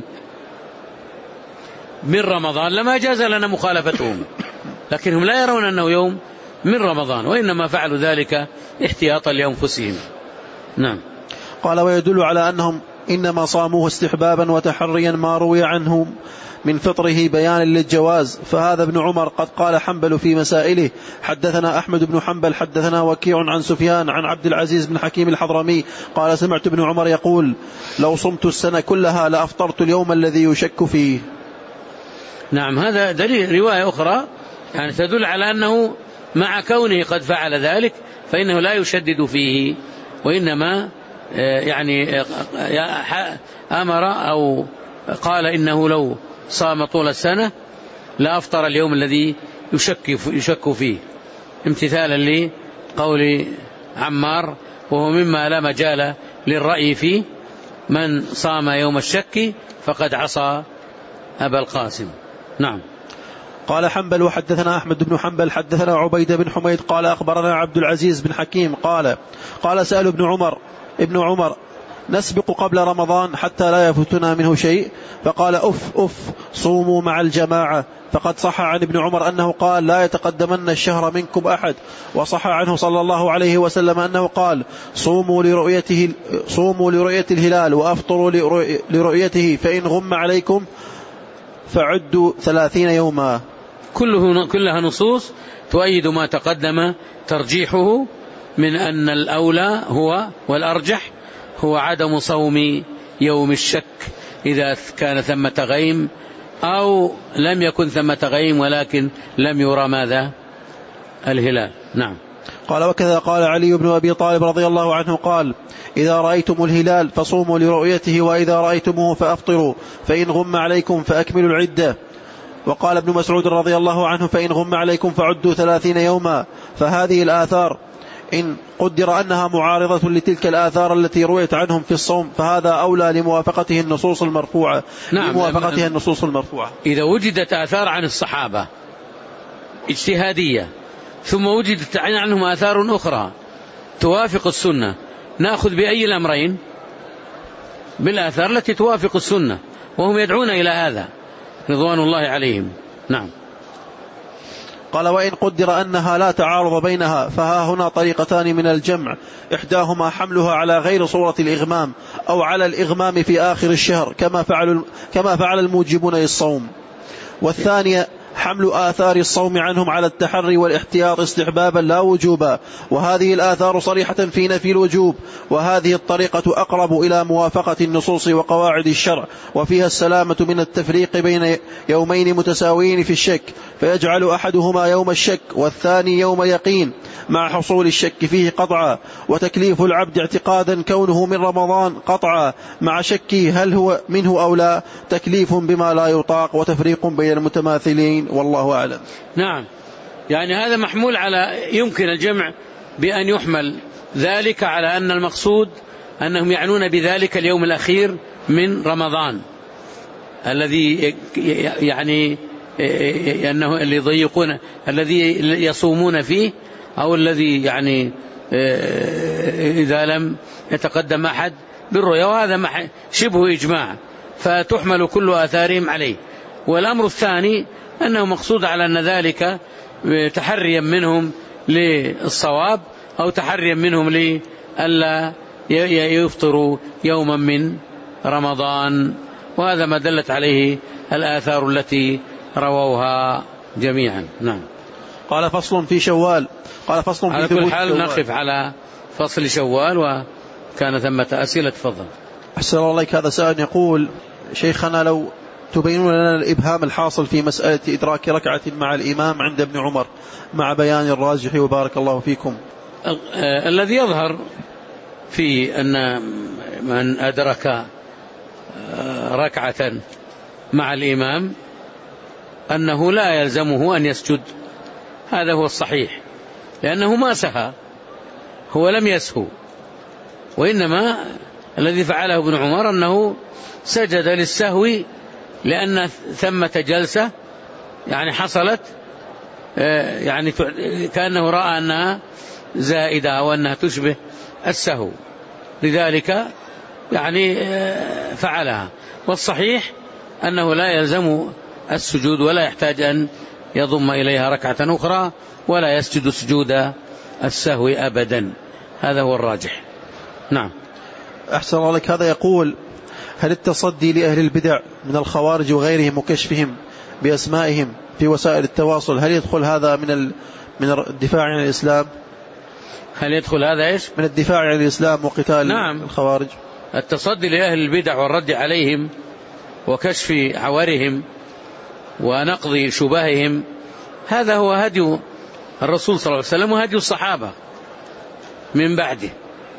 من رمضان لما جاز لنا مخالفتهم، لكنهم لا يرون أنه يوم من رمضان، وإنما فعلوا ذلك احتياطا لأنفسهم. نعم. قال ويدل على أنهم إنما صاموه استحبابا وتحريا ما روي عنهم من فطره بيانا للجواز، فهذا ابن عمر قد قال حنبل في مسائله. حدثنا أحمد بن حنبل حدثنا وكيع عن سفيان عن عبد العزيز بن حكيم الحضرمي قال سمعت ابن عمر يقول لو صمت السنة كلها لأفطرت اليوم الذي يشك فيه. نعم. هذا دليل رواية أخرى يعني تدل على أنه مع كونه قد فعل ذلك فإنه لا يشدد فيه، وإنما يعني أمر أو قال إنه لو صام طول السنة لا أفطر اليوم الذي يشك, يشك فيه، امتثالا لقول عمار، وهو مما لا مجال للرأي فيه، من صام يوم الشك فقد عصى أبا القاسم. نعم. قال حنبل وحدثنا أحمد بن حنبل حدثنا عبيد بن حميد قال أخبرنا عبد العزيز بن حكيم قال قال سأل ابن عمر ابن عمر نسبق قبل رمضان حتى لا يفوتنا منه شيء؟ فقال أف أف صوموا مع الجماعة. فقد صح عن ابن عمر أنه قال لا يتقدمن الشهر منكم أحد، وصح عنه صلى الله عليه وسلم أنه قال صوموا لرؤيته, صوموا لرؤية الهلال وأفطروا لرؤيته، فإن غم عليكم فعدوا ثلاثين يوما. كله كلها نصوص تؤيد ما تقدم ترجيحه من أن الأولى هو والأرجح هو عدم صوم يوم الشك إذا كان ثمة غيم أو لم يكن ثمة غيم ولكن لم يرى ماذا الهلال. نعم. قال وكذا قال علي بن أبي طالب رضي الله عنه قال إذا رأيتم الهلال فصوموا لرؤيته، وإذا رأيتموه فأفطروا، فإن غم عليكم فأكملوا العدة. وقال ابن مسعود رضي الله عنه فإن غم عليكم فعدوا ثلاثين يوما. فهذه الآثار إن قدر أنها معارضة لتلك الآثار التي رويت عنهم في الصوم فهذا أولى لموافقته النصوص المرفوعة. نعم. لموافقتها النصوص المرفوعة. إذا وجدت آثار عن الصحابة اجتهادية ثم وجدت عنهم آثار أخرى توافق السنة، نأخذ بأي الأمرين؟ بالآثار التي توافق السنة، وهم يدعون إلى هذا رضوان الله عليهم. نعم. قال وإن قدر أنها لا تعارض بينها فها هنا طريقتان من الجمع، إحداهما حملها على غير صورة الإغمام أو على الإغمام في آخر الشهر كما فعل, كما فعل الموجبون للصوم، والثانية حمل آثار الصوم عنهم على التحري والاحتياط استحبابا لا وجوبا، وهذه الآثار صريحة في نفي الوجوب، وهذه الطريقة أقرب إلى موافقة النصوص وقواعد الشرع، وفيها السلامة من التفريق بين يومين متساويين في الشك، فيجعل أحدهما يوم الشك والثاني يوم يقين مع حصول الشك فيه قطعا، وتكليف العبد اعتقادا كونه من رمضان قطعا مع شكه هل هو منه أو لا تكليف بما لا يطاق وتفريق بين المتماثلين، والله أعلم. نعم، يعني هذا محمول على يمكن الجمع بأن يحمل ذلك على أن المقصود أنهم يعنون بذلك اليوم الأخير من رمضان الذي يعني أنه اللي يضيقون الذي يصومون فيه، أو الذي يعني إذا لم يتقدم أحد بالرؤيا، وهذا شبه إجماع، فتحمل كل آثارهم عليه. والأمر الثاني أنه مقصود على أن ذلك تحريا منهم للصواب أو تحريا منهم لألا يفطروا يوما من رمضان، وهذا ما دلت عليه الآثار التي رووها جميعا. نعم. قال فصل في شوال. قال فصل في على كل حال نقف على فصل شوال، وكان ثمة أسئلة. تفضل. أحسن الله إليك. هذا سائل يقول: شيخنا لو تبينون لنا الإبهام الحاصل في مسألة إدراك ركعة مع الإمام عند ابن عمر مع بيان الراجح، وبارك الله فيكم. الذي يظهر في أن من أدرك ركعة مع الإمام أنه لا يلزمه أن يسجد، هذا هو الصحيح، لأنه ما سهى، هو لم يسهو، وإنما الذي فعله ابن عمر أنه سجد للسهو لأن ثمة جلسة يعني حصلت، يعني كأنه رأى أنها زائدة وأنها تشبه السهو، لذلك يعني فعلها. والصحيح أنه لا يلزم السجود ولا يحتاج أن يضم إليها ركعة أخرى ولا يسجد سجود السهو أبدا، هذا هو الراجح. نعم. أحسن الله لك. هذا يقول: هل التصدي لأهل البدع من الخوارج وغيرهم وكشفهم بأسمائهم في وسائل التواصل، هل يدخل هذا من من الدفاع عن الإسلام؟ هل يدخل هذا إيش؟ من الدفاع عن الإسلام وقتال نعم. الخوارج. التصدي لأهل البدع والرد عليهم وكشف عورهم ونقض شبههم، هذا هو هدي الرسول صلى الله عليه وسلم وهدي الصحابة من بعده،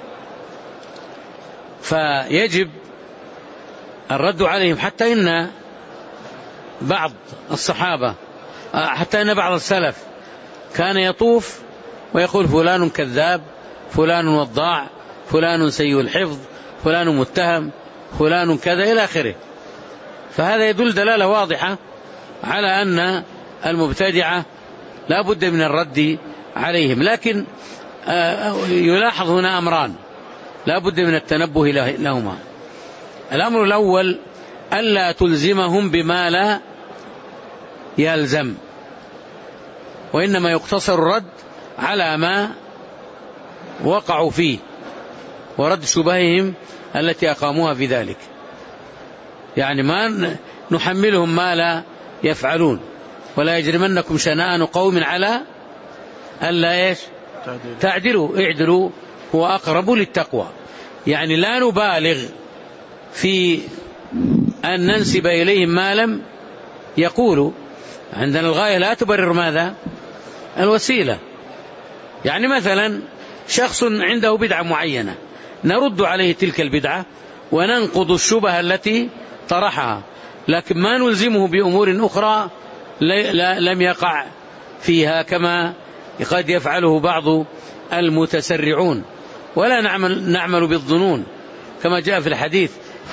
فيجب الرد عليهم. حتى إن بعض الصحابة، حتى إن بعض السلف كان يطوف ويقول فلان كذاب، فلان وضاع، فلان سيء الحفظ، فلان متهم، فلان كذا إلى آخره. فهذا يدل دلالة واضحة على أن المبتدعة لا بد من الرد عليهم، لكن يلاحظ هنا أمران لا بد من التنبه لهما. الأمر الأول: ألا تلزمهم بما لا يلزم، وإنما يقتصر الرد على ما وقعوا فيه ورد شبههم التي أقاموها في ذلك، يعني ما نحملهم ما لا يفعلون. ولا يجرمنكم شنآن قوم على ألا إيش تعدلوا اعدلوا هو أقرب للتقوى، يعني لا نبالغ في أن ننسب إليهم ما لم يقولوا. عندنا الغاية لا تبرر ماذا؟ الوسيلة. يعني مثلا شخص عنده بدعة معينة، نرد عليه تلك البدعة وننقض الشبهة التي طرحها، لكن ما نلزمه بأمور أخرى لم يقع فيها كما قد يفعله بعض المتسرعون. ولا نعمل, نعمل بالظنون كما جاء في الحديث: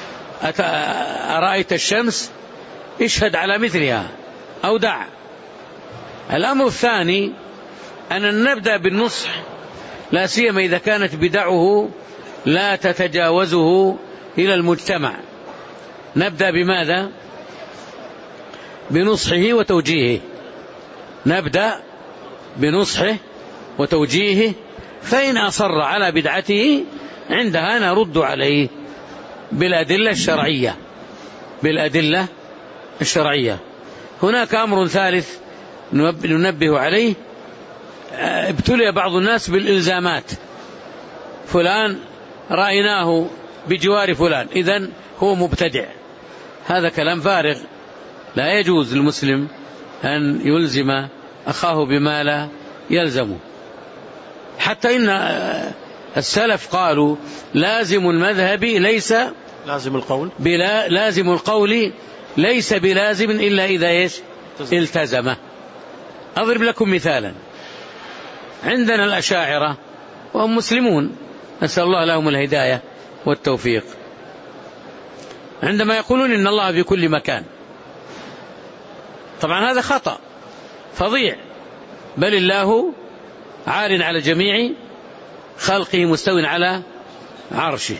أرأيت الشمس اشهد على مثلها أو دع. الأمر الثاني أن نبدأ بالنصح، لا سيما إذا كانت بدعه لا تتجاوزه إلى المجتمع. نبدأ بماذا؟ بنصحه وتوجيهه. نبدأ بنصحه وتوجيهه، فإن أصر على بدعته عندها نرد عليه بالأدلة الشرعية بالأدلة الشرعية هناك أمر ثالث ننبه عليه. ابتلي بعض الناس بالإلزامات، فلان رأيناه بجوار فلان إذن هو مبتدع. هذا كلام فارغ، لا يجوز للمسلم أن يلزم أخاه بما لا يلزمه. حتى إن السلف قالوا لازم المذهب ليس لازم القول بلا لازم القول ليس بلازم إلا إذا إيش التزمه. أضرب لكم مثالا. عندنا الأشاعرة وهم مسلمون، نسأل الله لهم الهداية والتوفيق، عندما يقولون إن الله في كل مكان، طبعا هذا خطأ فظيع، بل الله عال على جميع خلقه مستو على عرشه.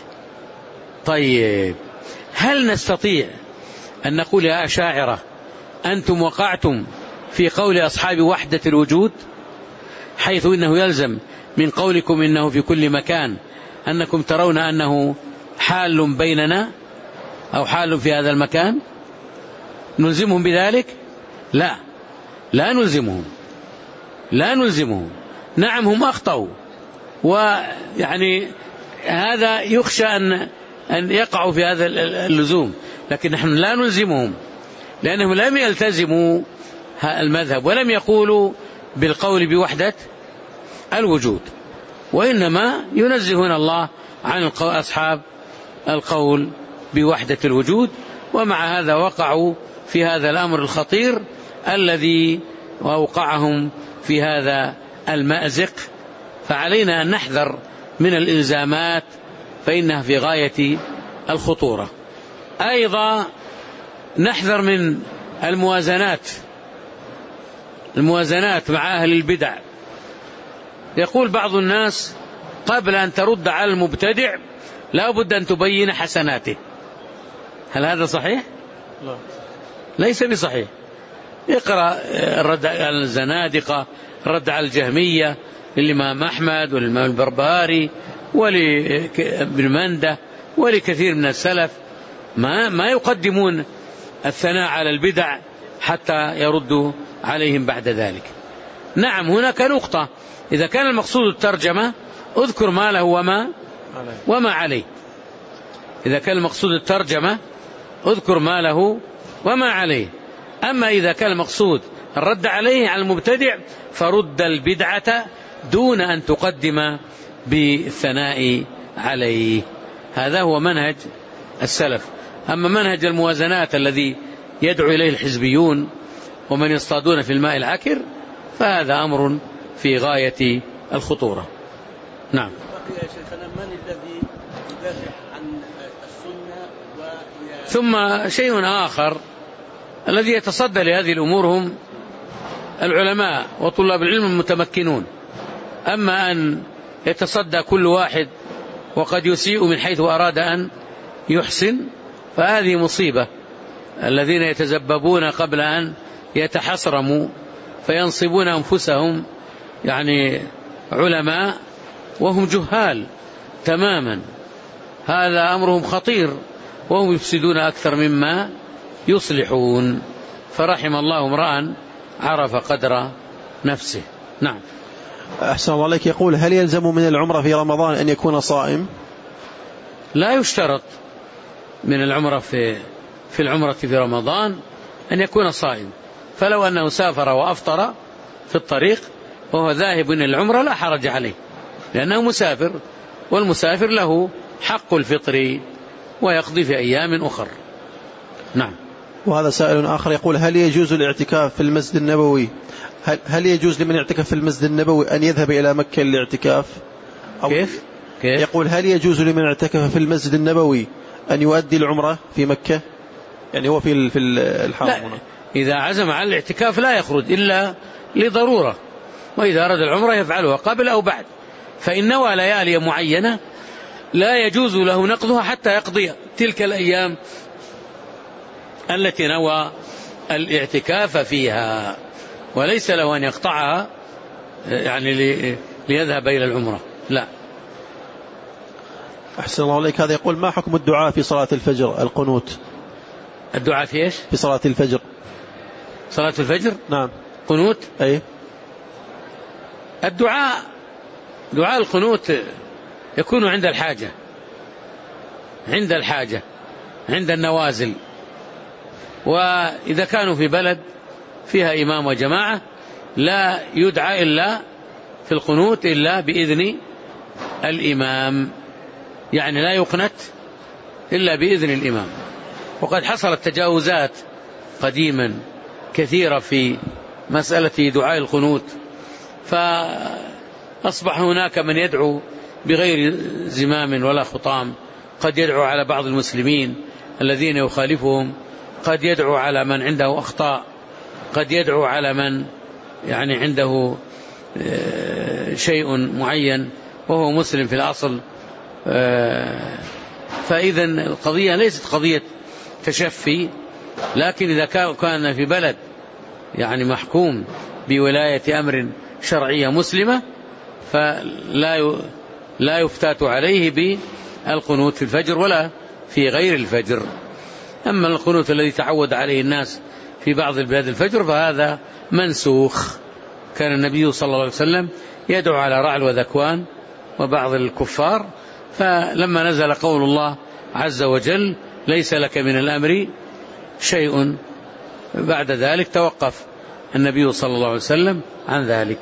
طيب هل نستطيع أن نقول يا أشاعرة أنتم وقعتم في قول أصحاب وحدة الوجود، حيث إنه يلزم من قولكم إنه في كل مكان أنكم ترون أنه حال بيننا أو حال في هذا المكان؟ نلزمهم بذلك؟ لا، لا نلزمهم، لا نلزمهم. نعم هم أخطأوا، ويعني هذا يخشى أن أن يقعوا في هذا اللزوم، لكن نحن لا نلزمهم، لأنهم لم يلتزموا المذهب ولم يقولوا بالقول بوحدة الوجود، وإنما ينزهون الله عن أصحاب القول بوحدة الوجود. ومع هذا وقعوا في هذا الأمر الخطير الذي وأوقعهم في هذا المأزق. فعلينا أن نحذر من الإلزامات فإنها في غاية الخطورة. أيضا نحذر من الموازنات الموازنات مع أهل البدع. يقول بعض الناس قبل أن ترد على المبتدع لا بد أن تبين حسناته. هل هذا صحيح؟ لا، ليس بصحيح. اقرأ الرد على الزنادقة، الرد على الجهمية للإمام أحمد والإمام البربهاري ولابن منده ولكثير من السلف، ما ما يقدمون الثناء على البدع حتى يردوا عليهم بعد ذلك. نعم هناك نقطة، إذا كان المقصود الترجمة اذكر ما له وما وما عليه. إذا كان المقصود الترجمة اذكر ما له وما عليه. أما إذا كان المقصود الرد عليه على المبتدع فرد البدعة دون أن تقدم بالثناء عليه. هذا هو منهج السلف. أما منهج الموازنات الذي يدعو إليه الحزبيون ومن يصطادون في الماء العكر فهذا أمر في غاية الخطورة. نعم. يا شيخنا من الذي يدافع عن السنة؟ ثم شيء آخر الذي يتصدى لهذه الأمور هم العلماء وطلاب العلم المتمكنون. أما أن يتصدى كل واحد وقد يسيء من حيث أراد أن يحسن فهذه مصيبة. الذين يتزببون قبل أن يتحصرموا فينصبون أنفسهم يعني علماء وهم جهال تماما، هذا أمرهم خطير، وهم يفسدون أكثر مما يصلحون. فرحم الله امرأ عرف قدر نفسه. نعم. أحسن الله عليك. يقول هل يلزم من العمرة في رمضان أن يكون صائم؟ لا يشترط من العمرة في في العمرة في رمضان أن يكون صائم، فلو أنه سافر وأفطر في الطريق وهو ذاهب إلى العمرة لا حرج عليه، لأنه مسافر، والمسافر له حق الفطر ويقضي في أيام أخر. نعم. وهذا سائل آخر يقول هل يجوز الاعتكاف في المسجد النبوي؟ هل, هل يجوز لمن يعتكف في المسجد النبوي أن يذهب إلى مكة للاعتكاف؟ أو كيف؟ كيف؟ يقول هل يجوز لمن اعتكف في المسجد النبوي أن يؤدي العمرة في مكة؟ يعني هو في في الحرم هنا. إذا عزم على الاعتكاف لا يخرج إلا لضرورة، وإذا أراد العمرة يفعلها قبل أو بعد، فإن نوى ليالي معينة لا يجوز له نقضها حتى يقضي تلك الأيام التي نوى الاعتكاف فيها، وليس له أن يقطعها يعني ليذهب إلى العمرة. لا. أحسن الله عليك. هذا يقول ما حكم الدعاء في صلاة الفجر القنوت؟ الدعاء في إيش؟ في صلاة الفجر. صلاة الفجر. نعم. قنوت. أي. الدعاء، دعاء القنوت يكون عند الحاجة، عند الحاجة عند النوازل. وإذا كانوا في بلد فيها إمام وجماعة لا يدعى إلا في القنوت إلا بإذن الإمام، يعني لا يقنت إلا بإذن الإمام. وقد حصلت تجاوزات قديما كثيرة في مسألة دعاء القنوت، فأصبح هناك من يدعو بغير زمام ولا خطام، قد يدعو على بعض المسلمين الذين يخالفهم، قد يدعو على من عنده أخطاء، قد يدعو على من يعني عنده شيء معين وهو مسلم في الأصل. فإذا القضية ليست قضية تشفي، لكن إذا كان في بلد يعني محكوم بولاية أمر شرعية مسلمة فلا لا يفتات عليه بالقنوت في الفجر ولا في غير الفجر. أما القنوت الذي تعود عليه الناس في بعض البلاد الفجر فهذا منسوخ. كان النبي صلى الله عليه وسلم يدعو على رعل وذكوان وبعض الكفار، فلما نزل قول الله عز وجل ليس لك من الأمر شيء بعد ذلك توقف النبي صلى الله عليه وسلم عن ذلك.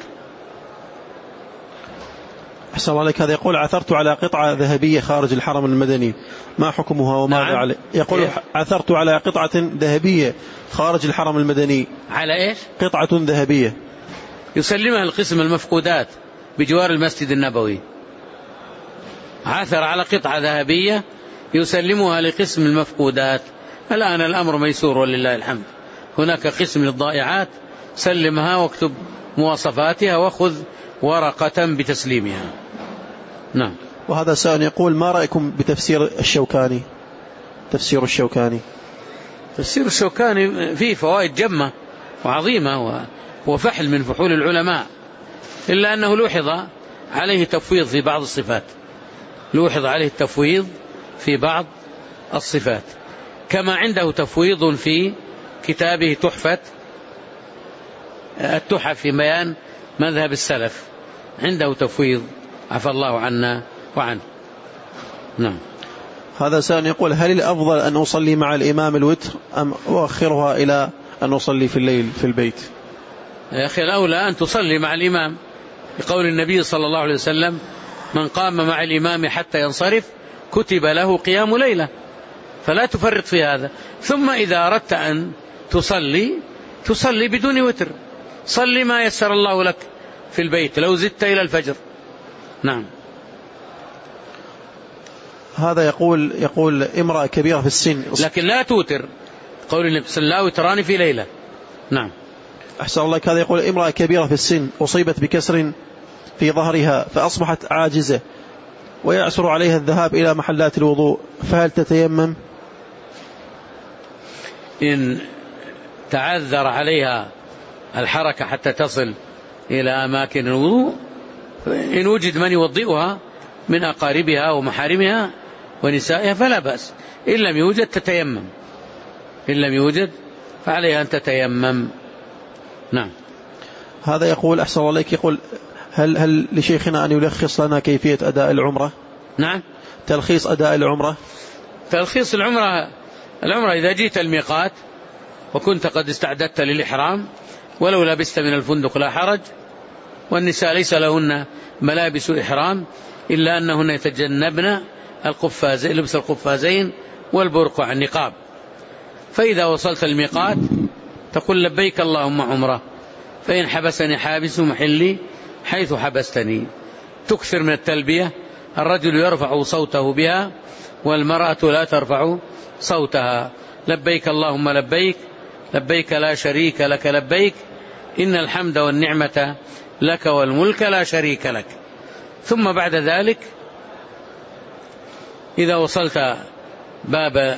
أحسن الله عليك. هذا يقول عثرت على قطعة ذهبية خارج الحرم المدني، ما حكمها وماذا نعم. عليه؟ يقول إيه؟ عثرت على قطعة ذهبية خارج الحرم المدني. على إيش؟ قطعة ذهبية يسلمها القسم المفقودات بجوار المسجد النبوي. عثر على قطعة ذهبية يسلمها لقسم المفقودات. الآن الأمر ميسور ولله الحمد، هناك قسم للضائعات، سلمها واكتب مواصفاتها وخذ ورقة بتسليمها. نعم. وهذا سائل يقول ما رأيكم بتفسير الشوكاني؟ تفسير الشوكاني تفسير الشوكاني فيه فوائد جمة وعظيمة وفحل من فحول العلماء، إلا أنه لوحظ عليه تفويض في بعض الصفات، لوحظ عليه التفويض في بعض الصفات، كما عنده تفويض في كتابه تحفة التحف في بيان مذهب السلف، عنده تفويض عفى الله عنا وعنه. نعم. هذا سائل يقول هل الأفضل أن أصلي مع الإمام الوتر أم أؤخرها إلى أن أصلي في الليل في البيت؟ يا أخي الأولى أن تصلي مع الإمام، بقول النبي صلى الله عليه وسلم من قام مع الإمام حتى ينصرف كتب له قيام ليلة، فلا تفرط في هذا. ثم إذا أردت أن تصلي تصلي بدون وتر، صلي ما يسر الله لك في البيت لو زدت إلى الفجر. نعم. هذا يقول يقول امرأة كبيرة في السن لكن لا توتر، قول النبي صلى الله عليه وسلم لا وتران في ليلة. نعم. أحسن الله. هذا يقول امرأة كبيرة في السن أصيبت بكسر في ظهرها فأصبحت عاجزة ويعسر عليها الذهاب إلى محلات الوضوء، فهل تتيمم؟ إن تعذر عليها الحركة حتى تصل إلى أماكن الوضوء، إن وجد من يوضئها من أقاربها ومحارمها ونسائها فلا بأس، إن لم يوجد تتيمم، إن لم يوجد فعليها أن تتيمم. نعم. هذا يقول أحسن الله عليك، يقول هل هل لشيخنا أن يلخص لنا كيفية أداء العمرة؟ نعم. تلخيص أداء العمرة. تلخيص العمرة، العمرة إذا جيت الميقات وكنت قد استعددت للإحرام ولو لبست من الفندق لا حرج، والنساء ليس لهن ملابس إحرام إلا أنهن يتجنبن القفازين، لبس القفازين والبرقع النقاب. فإذا وصلت الميقات تقول لبيك اللهم عمرة، فإن حبسني حابس محلي حيث حبستني. تكثر من التلبية، الرجل يرفع صوته بها والمرأة لا ترفع صوتها. لبيك اللهم لبيك، لبيك لا شريك لك لبيك، إن الحمد والنعمة لك والملك لا شريك لك. ثم بعد ذلك إذا وصلت باب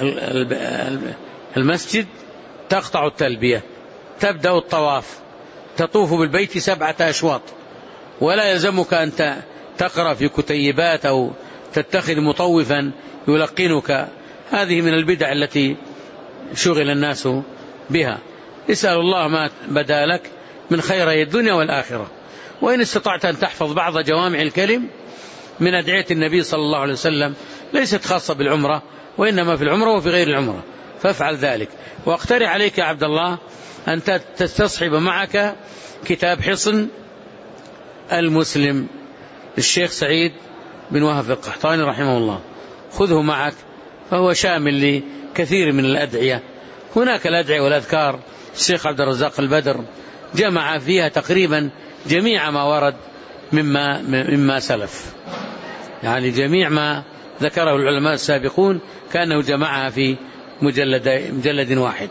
المسجد تقطع التلبية، تبدأ الطواف، تطوف بالبيت سبعة أشواط، ولا يلزمك أن تقرأ في كتيبات أو تتخذ مطوفا يلقنك، هذه من البدع التي شغل الناس بها. اسأل الله ما بدا لك من خيري الدنيا والآخرة. وإن استطعت أن تحفظ بعض جوامع الكلم من أدعية النبي صلى الله عليه وسلم ليست خاصة بالعمرة وإنما في العمرة وفي غير العمرة فافعل ذلك. واقترح عليك يا عبد الله أن تستصحب معك كتاب حصن المسلم للشيخ سعيد بن وهب القحطاني رحمه الله، خذه معك فهو شامل لكثير من الأدعية. هناك الأدعية والأذكار الشيخ عبد الرزاق البدر جمع فيها تقريبا جميع ما ورد مما, مما سلف، يعني جميع ما ذكره العلماء السابقون كأنه جمعها في مجلد, مجلد واحد.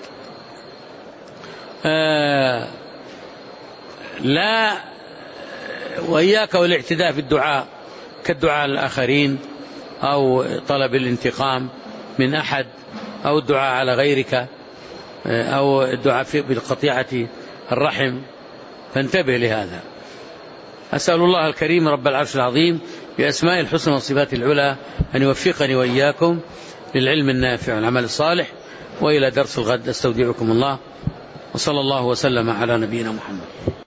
آه لا وإياك والاعتداء في الدعاء كالدعاء الآخرين أو طلب الانتقام من أحد أو الدعاء على غيرك أو الدعاء بالقطيعة الرحم، فانتبه لهذا. أسأل الله الكريم رب العرش العظيم بأسماء الحسنى والصفات العلى أن يوفقني وإياكم للعلم النافع والعمل الصالح. وإلى درس الغد أستودعكم الله، وصلى الله وسلم على نبينا محمد.